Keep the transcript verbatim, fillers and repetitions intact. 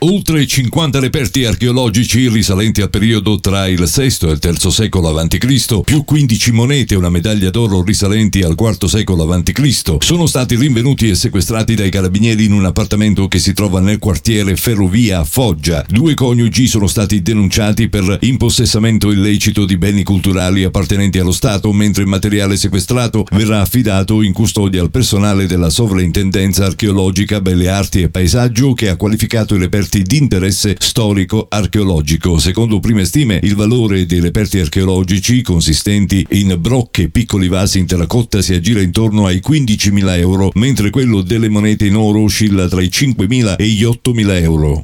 Oltre cinquanta reperti archeologici risalenti al periodo tra il sesto e il terzo secolo avanti Cristo, più quindici monete e una medaglia d'oro risalenti al quarto secolo avanti Cristo, sono stati rinvenuti e sequestrati dai carabinieri in un appartamento che si trova nel quartiere Ferrovia a Foggia. Due coniugi sono stati denunciati per impossessamento illecito di beni culturali appartenenti allo Stato, mentre il materiale sequestrato verrà affidato in custodia al personale della Sovrintendenza Archeologica, Belle Arti e Paesaggio, che ha qualificato i reperti di interesse storico-archeologico. Secondo prime stime, il valore dei reperti archeologici, consistenti in brocche e piccoli vasi in terracotta, si aggira intorno ai quindicimila euro, mentre quello delle monete in oro oscilla tra i cinquemila e gli ottomila euro.